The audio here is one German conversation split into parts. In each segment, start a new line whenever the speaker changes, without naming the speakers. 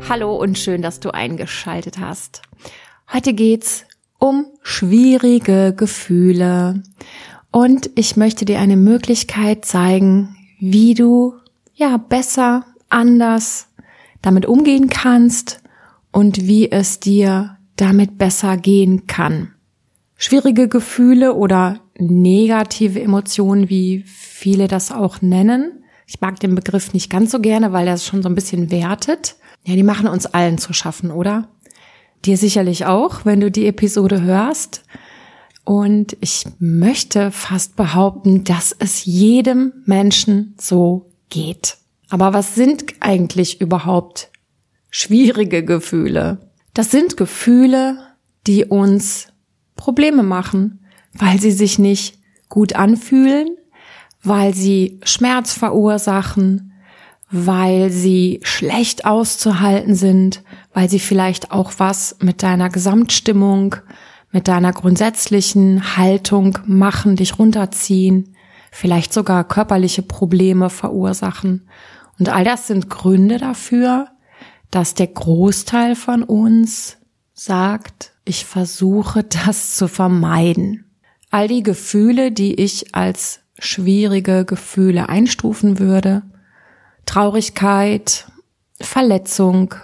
Hallo und schön, dass du eingeschaltet hast. Heute geht's um schwierige Gefühle und ich möchte dir eine Möglichkeit zeigen, wie du besser, anders damit umgehen kannst und wie es dir damit besser gehen kann. Schwierige Gefühle oder negative Emotionen, wie viele das auch nennen. Ich mag den Begriff nicht ganz so gerne, weil er es schon so ein bisschen wertet. Ja, die machen uns allen zu schaffen, oder? Dir sicherlich auch, wenn du die Episode hörst. Und ich möchte fast behaupten, dass es jedem Menschen so geht. Aber was sind eigentlich überhaupt schwierige Gefühle? Das sind Gefühle, die uns Probleme machen, weil sie sich nicht gut anfühlen, weil sie Schmerz verursachen, weil sie schlecht auszuhalten sind, weil sie vielleicht auch was mit deiner Gesamtstimmung, mit deiner grundsätzlichen Haltung machen, dich runterziehen, vielleicht sogar körperliche Probleme verursachen. Und all das sind Gründe dafür, dass der Großteil von uns sagt, ich versuche das zu vermeiden. All die Gefühle, die ich als schwierige Gefühle einstufen würde, Traurigkeit, Verletzung,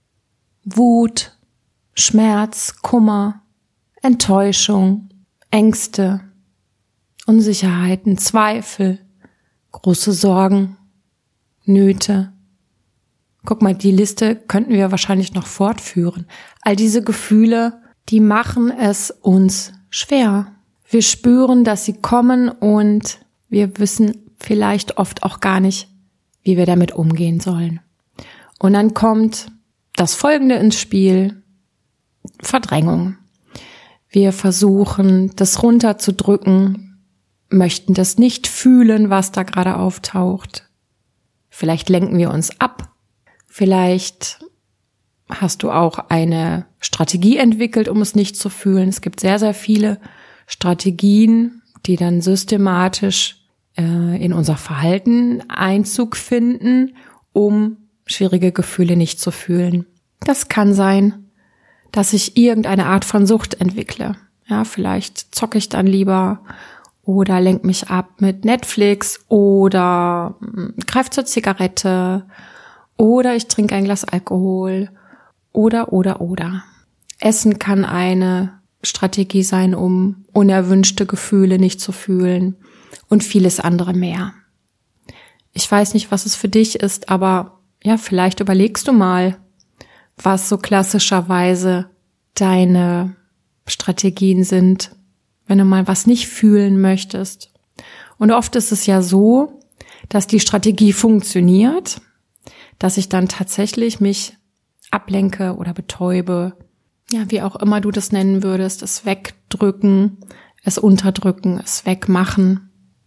Wut, Schmerz, Kummer, Enttäuschung, Ängste, Unsicherheiten, Zweifel, große Sorgen, Nöte. Guck mal, die Liste könnten wir wahrscheinlich noch fortführen. All diese Gefühle, die machen es uns schwer. Wir spüren, dass sie kommen und wir wissen vielleicht oft auch gar nicht, wie wir damit umgehen sollen. Und dann kommt das Folgende ins Spiel: Verdrängung. Wir versuchen, das runterzudrücken, möchten das nicht fühlen, was da gerade auftaucht. Vielleicht lenken wir uns ab. Vielleicht hast du auch eine Strategie entwickelt, um es nicht zu fühlen. Es gibt sehr, sehr viele Strategien, die dann systematisch in unser Verhalten Einzug finden, um schwierige Gefühle nicht zu fühlen. Das kann sein, dass ich irgendeine Art von Sucht entwickle. Ja, vielleicht zocke ich dann lieber oder lenke mich ab mit Netflix oder greife zur Zigarette oder ich trinke ein Glas Alkohol oder. Essen kann eine Strategie sein, um unerwünschte Gefühle nicht zu fühlen und vieles andere mehr. Ich weiß nicht, was es für dich ist, aber ja, vielleicht überlegst du mal, was so klassischerweise deine Strategien sind, wenn du mal was nicht fühlen möchtest. Und oft ist es ja so, dass die Strategie funktioniert, dass ich dann tatsächlich mich ablenke oder betäube, ja, wie auch immer du das nennen würdest, es wegdrücken, es unterdrücken, es wegmachen.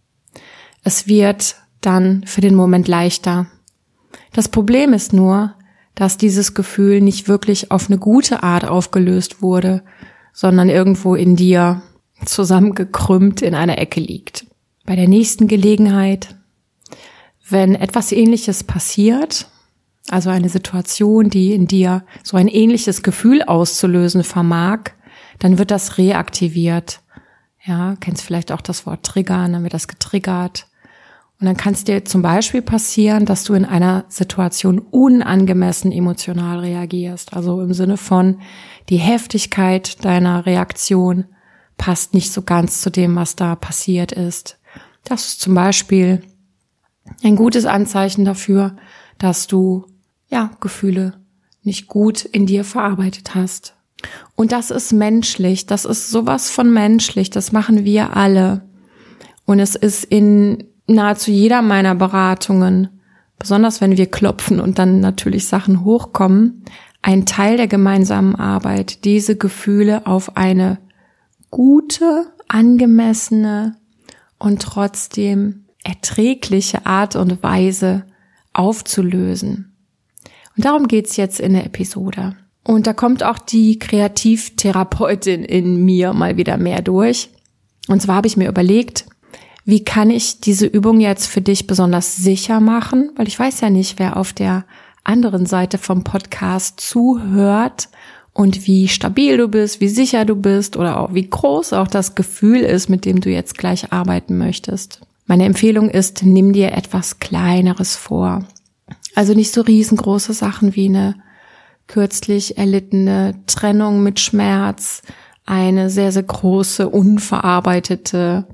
Es wird dann für den Moment leichter. Das Problem ist nur, dass dieses Gefühl nicht wirklich auf eine gute Art aufgelöst wurde, sondern irgendwo in dir zusammengekrümmt in einer Ecke liegt. Bei der nächsten Gelegenheit, wenn etwas Ähnliches passiert, also eine Situation, die in dir so ein ähnliches Gefühl auszulösen vermag, dann wird das reaktiviert. Ja, kennst vielleicht auch das Wort triggern, dann wird das getriggert. Und dann kann es dir zum Beispiel passieren, dass du in einer Situation unangemessen emotional reagierst. Also im Sinne von, die Heftigkeit deiner Reaktion passt nicht so ganz zu dem, was da passiert ist. Das ist zum Beispiel ein gutes Anzeichen dafür, dass du Gefühle nicht gut in dir verarbeitet hast. Und das ist menschlich, das ist sowas von menschlich, das machen wir alle. Und es ist in nahezu jeder meiner Beratungen, besonders wenn wir klopfen und dann natürlich Sachen hochkommen, ein Teil der gemeinsamen Arbeit, diese Gefühle auf eine gute, angemessene und trotzdem erträgliche Art und Weise aufzulösen. Und darum geht's jetzt in der Episode. Und da kommt auch die Kreativtherapeutin in mir mal wieder mehr durch. Und zwar habe ich mir überlegt, wie kann ich diese Übung jetzt für dich besonders sicher machen? Weil ich weiß ja nicht, wer auf der anderen Seite vom Podcast zuhört und wie stabil du bist, wie sicher du bist oder auch wie groß auch das Gefühl ist, mit dem du jetzt gleich arbeiten möchtest. Meine Empfehlung ist, nimm dir etwas Kleineres vor. Also nicht so riesengroße Sachen wie eine kürzlich erlittene Trennung mit Schmerz, eine sehr, sehr große, unverarbeitete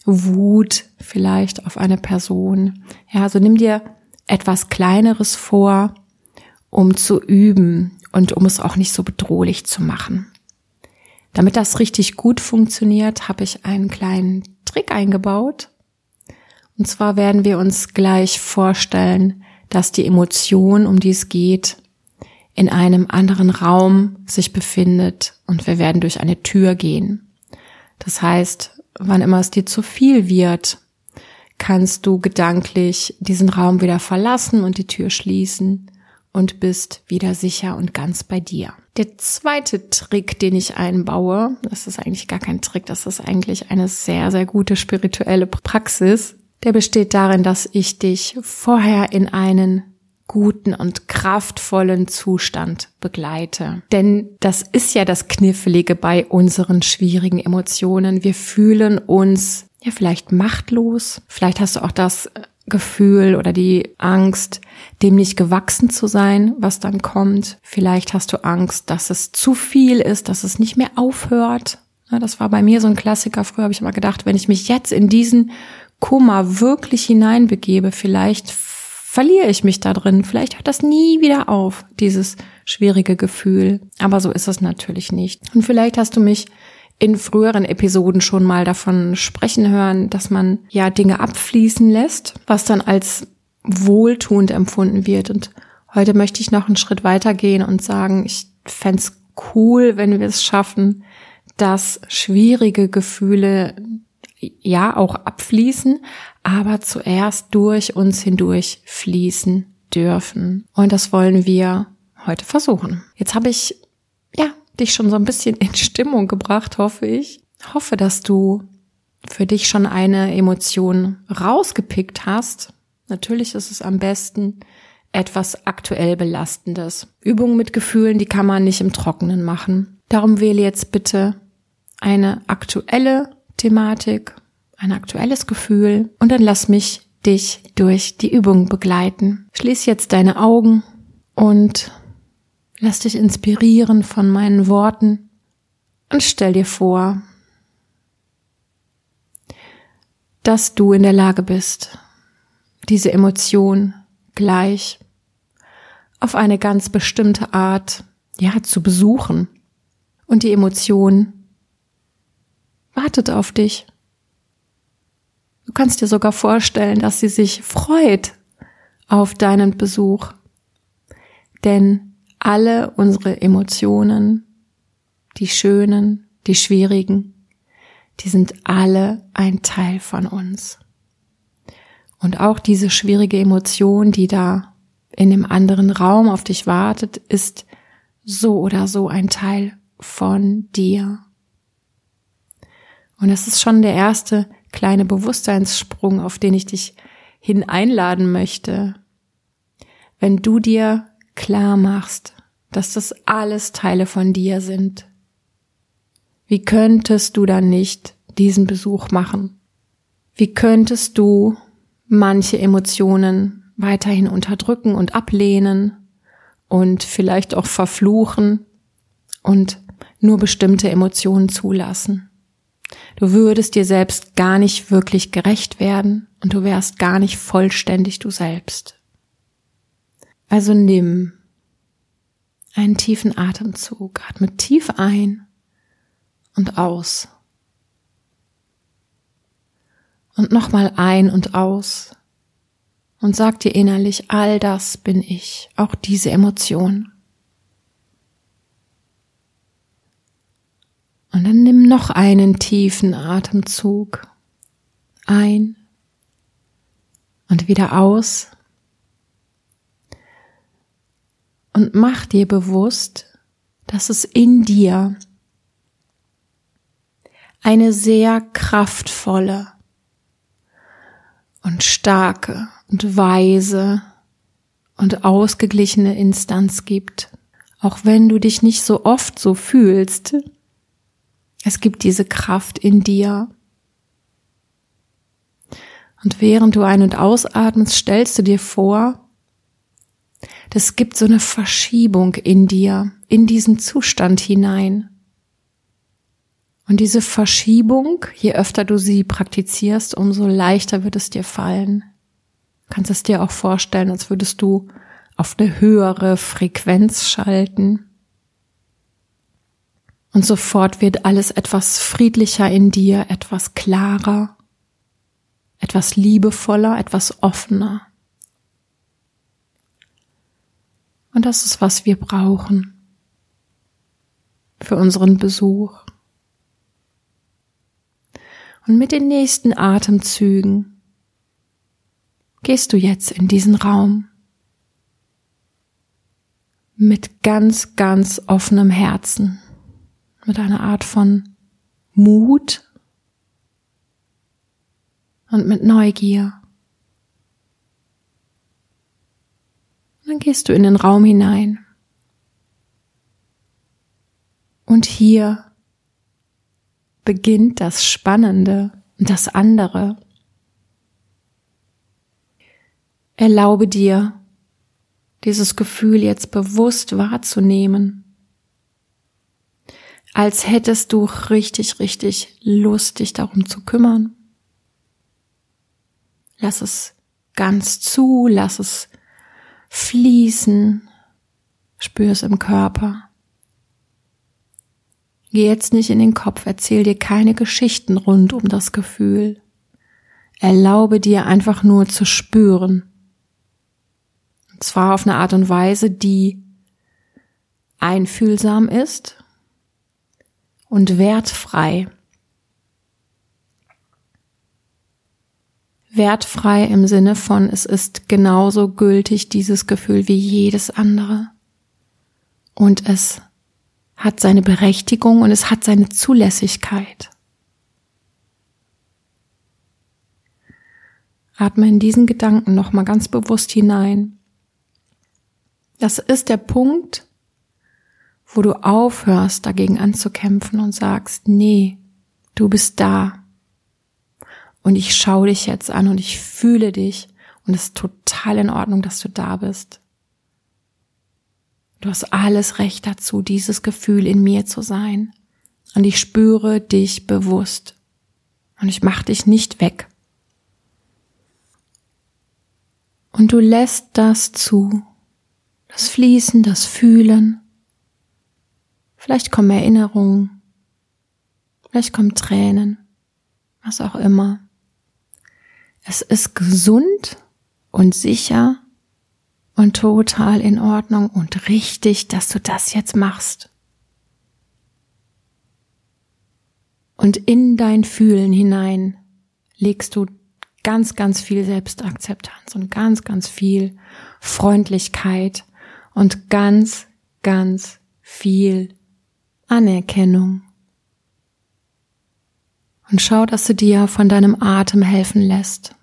Wut vielleicht auf eine Person. Ja, also nimm dir etwas Kleineres vor, um zu üben und um es auch nicht so bedrohlich zu machen. Damit das richtig gut funktioniert, habe ich einen kleinen Trick eingebaut. Und zwar werden wir uns gleich vorstellen, dass die Emotion, um die es geht, in einem anderen Raum sich befindet und wir werden durch eine Tür gehen. Das heißt, wann immer es dir zu viel wird, kannst du gedanklich diesen Raum wieder verlassen und die Tür schließen und bist wieder sicher und ganz bei dir. Der zweite Trick, den ich einbaue, das ist eigentlich gar kein Trick, das ist eigentlich eine sehr, sehr gute spirituelle Praxis, der besteht darin, dass ich dich vorher in einen guten und kraftvollen Zustand begleite. Denn das ist ja das Knifflige bei unseren schwierigen Emotionen. Wir fühlen uns ja vielleicht machtlos. Vielleicht hast du auch das Gefühl oder die Angst, dem nicht gewachsen zu sein, was dann kommt. Vielleicht hast du Angst, dass es zu viel ist, dass es nicht mehr aufhört. Ja, das war bei mir so ein Klassiker. Früher habe ich immer gedacht, wenn ich mich jetzt in diesen Kummer wirklich hineinbegebe, vielleicht verliere ich mich da drin. Vielleicht hört das nie wieder auf, dieses schwierige Gefühl. Aber so ist es natürlich nicht. Und vielleicht hast du mich in früheren Episoden schon mal davon sprechen hören, dass man ja Dinge abfließen lässt, was dann als wohltuend empfunden wird. Und heute möchte ich noch einen Schritt weiter gehen und sagen, ich fände es cool, wenn wir es schaffen, dass schwierige Gefühle ja auch abfließen, aber zuerst durch uns hindurch fließen dürfen. Und das wollen wir heute versuchen. Jetzt habe ich dich schon so ein bisschen in Stimmung gebracht, hoffe ich. Hoffe, dass du für dich schon eine Emotion rausgepickt hast. Natürlich ist es am besten etwas aktuell Belastendes. Übungen mit Gefühlen, die kann man nicht im Trockenen machen. Darum wähle jetzt bitte eine aktuelle Thematik, ein aktuelles Gefühl und dann lass mich dich durch die Übung begleiten. Schließ jetzt deine Augen und lass dich inspirieren von meinen Worten und stell dir vor, dass du in der Lage bist, diese Emotion gleich auf eine ganz bestimmte Art, zu besuchen. Und die Emotion wartet auf dich. Du kannst dir sogar vorstellen, dass sie sich freut auf deinen Besuch. Denn alle unsere Emotionen, die schönen, die schwierigen, die sind alle ein Teil von uns. Und auch diese schwierige Emotion, die da in dem anderen Raum auf dich wartet, ist so oder so ein Teil von dir. Und das ist schon der erste kleine Bewusstseinssprung, auf den ich dich hin einladen möchte. Wenn du dir klar machst, dass das alles Teile von dir sind, wie könntest du dann nicht diesen Besuch machen? Wie könntest du manche Emotionen weiterhin unterdrücken und ablehnen und vielleicht auch verfluchen und nur bestimmte Emotionen zulassen? Du würdest dir selbst gar nicht wirklich gerecht werden und du wärst gar nicht vollständig du selbst. Also nimm einen tiefen Atemzug, atme tief ein und aus. Und nochmal ein und aus und sag dir innerlich, all das bin ich, auch diese Emotion. Und dann nimm noch einen tiefen Atemzug ein und wieder aus. Und mach dir bewusst, dass es in dir eine sehr kraftvolle und starke und weise und ausgeglichene Instanz gibt. Auch wenn du dich nicht so oft so fühlst, es gibt diese Kraft in dir. Und während du ein- und ausatmest, stellst du dir vor, es gibt so eine Verschiebung in dir, in diesen Zustand hinein. Und diese Verschiebung, je öfter du sie praktizierst, umso leichter wird es dir fallen. Du kannst es dir auch vorstellen, als würdest du auf eine höhere Frequenz schalten. Und sofort wird alles etwas friedlicher in dir, etwas klarer, etwas liebevoller, etwas offener. Und das ist, was wir brauchen für unseren Besuch. Und mit den nächsten Atemzügen gehst du jetzt in diesen Raum mit ganz, ganz offenem Herzen, mit einer Art von Mut und mit Neugier. Dann gehst du in den Raum hinein. Und hier beginnt das Spannende und das andere. Erlaube dir, dieses Gefühl jetzt bewusst wahrzunehmen, als hättest du richtig, richtig Lust, dich darum zu kümmern. Lass es ganz zu, lass es fließen, spür es im Körper. Geh jetzt nicht in den Kopf, erzähl dir keine Geschichten rund um das Gefühl. Erlaube dir einfach nur zu spüren. Und zwar auf eine Art und Weise, die einfühlsam ist und wertfrei. Wertfrei im Sinne von, es ist genauso gültig, dieses Gefühl, wie jedes andere. Und es hat seine Berechtigung und es hat seine Zulässigkeit. Atme in diesen Gedanken nochmal ganz bewusst hinein. Das ist der Punkt, wo du aufhörst, dagegen anzukämpfen und sagst, nee, du bist da. Und ich schaue dich jetzt an und ich fühle dich und es ist total in Ordnung, dass du da bist. Du hast alles Recht dazu, dieses Gefühl in mir zu sein. Und ich spüre dich bewusst. Und ich mache dich nicht weg. Und du lässt das zu. Das Fließen, das Fühlen. Vielleicht kommen Erinnerungen. Vielleicht kommen Tränen. Was auch immer. Es ist gesund und sicher und total in Ordnung und richtig, dass du das jetzt machst. Und in dein Fühlen hinein legst du ganz, ganz viel Selbstakzeptanz und ganz, ganz viel Freundlichkeit und ganz, ganz viel Anerkennung. Und schau, dass du dir von deinem Atem helfen lässt.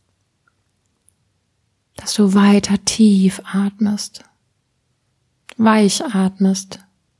Dass du weiter tief atmest, weich atmest,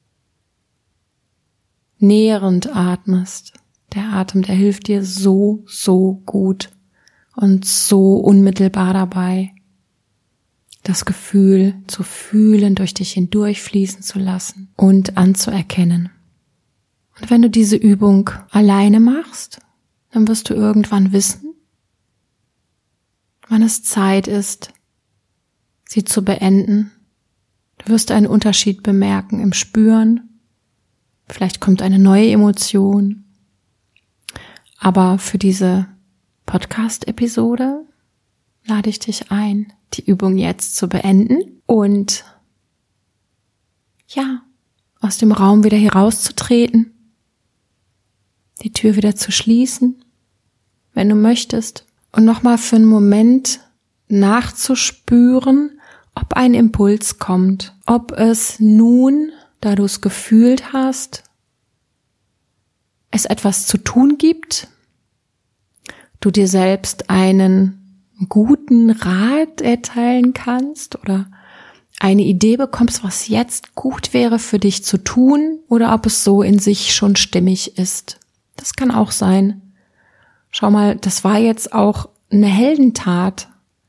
nährend atmest. Der Atem, der hilft dir so, so gut und so unmittelbar dabei, das Gefühl zu fühlen, durch dich hindurchfließen zu lassen und anzuerkennen. Und wenn du diese Übung alleine machst, dann wirst du irgendwann wissen, wann es Zeit ist, sie zu beenden. Du wirst einen Unterschied bemerken im Spüren. Vielleicht kommt eine neue Emotion. Aber für diese Podcast-Episode lade ich dich ein, die Übung jetzt zu beenden und ja, aus dem Raum wieder herauszutreten, die Tür wieder zu schließen, wenn du möchtest, und nochmal für einen Moment nachzuspüren, ob ein Impuls kommt, ob es nun, da du es gefühlt hast, es etwas zu tun gibt, du dir selbst einen einen guten Rat erteilen kannst oder eine Idee bekommst, was jetzt gut wäre für dich zu tun oder ob es so in sich schon stimmig ist. Das kann auch sein. Schau mal, das war jetzt auch eine Heldentat.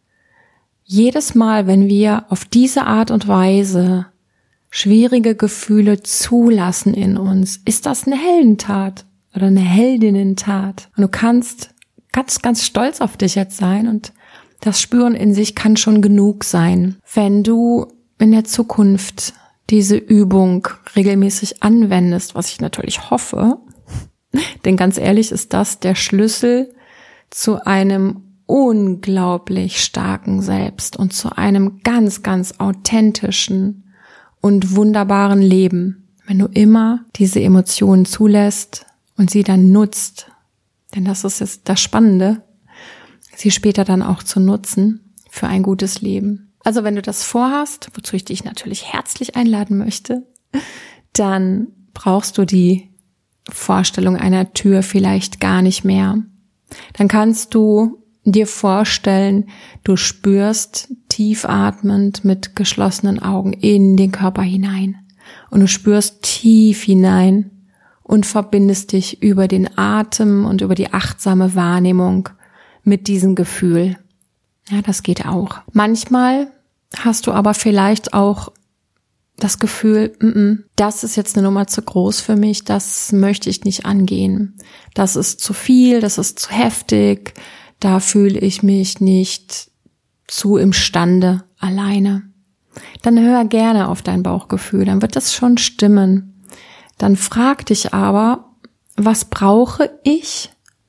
Jedes Mal, wenn wir auf diese Art und Weise schwierige Gefühle zulassen in uns, ist das eine Heldentat oder eine Heldinnentat. Und du kannst ganz, ganz stolz auf dich jetzt sein und das Spüren in sich kann schon genug sein. Wenn du in der Zukunft diese Übung regelmäßig anwendest, was ich natürlich hoffe, denn ganz ehrlich ist das der Schlüssel zu einem unglaublich starken Selbst und zu einem ganz, ganz authentischen und wunderbaren Leben, wenn du immer diese Emotionen zulässt und sie dann nutzt. Denn das ist jetzt das Spannende, sie später dann auch zu nutzen für ein gutes Leben. Also wenn du das vorhast, wozu ich dich natürlich herzlich einladen möchte, dann brauchst du die Vorstellung einer Tür vielleicht gar nicht mehr. Dann kannst du dir vorstellen, du spürst tief atmend mit geschlossenen Augen in den Körper hinein und du spürst tief hinein und verbindest dich über den Atem und über die achtsame Wahrnehmung mit diesem Gefühl. Ja, das geht auch. Manchmal hast du aber vielleicht auch das Gefühl, das ist jetzt eine Nummer zu groß für mich, das möchte ich nicht angehen. Das ist zu viel, das ist zu heftig, da fühle ich mich nicht zu imstande alleine. Dann hör gerne auf dein Bauchgefühl, dann wird das schon stimmen. Dann frag dich aber, was brauche ich,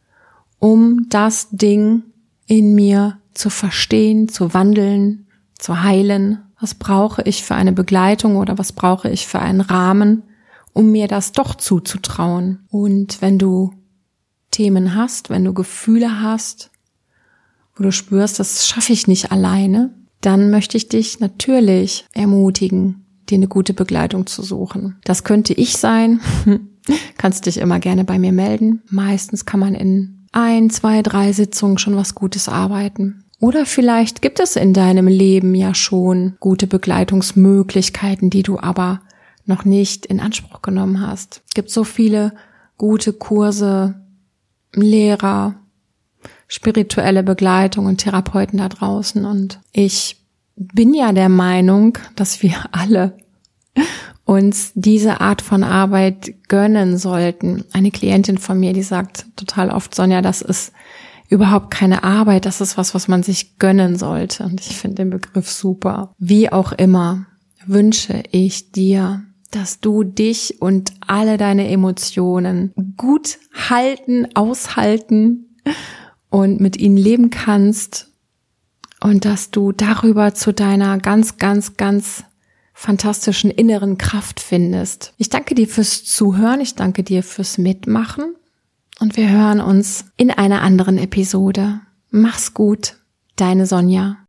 um das Ding in mir zu verstehen, zu wandeln, zu heilen? Was brauche ich für eine Begleitung oder was brauche ich für einen Rahmen, um mir das doch zuzutrauen? Und wenn du Themen hast, wenn du Gefühle hast, wo du spürst, das schaffe ich nicht alleine, dann möchte ich dich natürlich ermutigen, dir eine gute Begleitung zu suchen. Das könnte ich sein. Kannst dich immer gerne bei mir melden. Meistens kann man in 1, 2, 3 Sitzungen schon was Gutes arbeiten. Oder vielleicht gibt es in deinem Leben ja schon gute Begleitungsmöglichkeiten, die du aber noch nicht in Anspruch genommen hast. Es gibt so viele gute Kurse, Lehrer, spirituelle Begleitung und Therapeuten da draußen. Und ich bin ja der Meinung, dass wir alle uns diese Art von Arbeit gönnen sollten. Eine Klientin von mir, die sagt total oft, Sonja, das ist überhaupt keine Arbeit, das ist was man sich gönnen sollte. Und ich finde den Begriff super. Wie auch immer wünsche ich dir, dass du dich und alle deine Emotionen gut halten, aushalten und mit ihnen leben kannst und dass du darüber zu deiner ganz, ganz, ganz fantastischen inneren Kraft findest. Ich danke dir fürs Zuhören, ich danke dir fürs Mitmachen und wir hören uns in einer anderen Episode. Mach's gut, deine Sonja.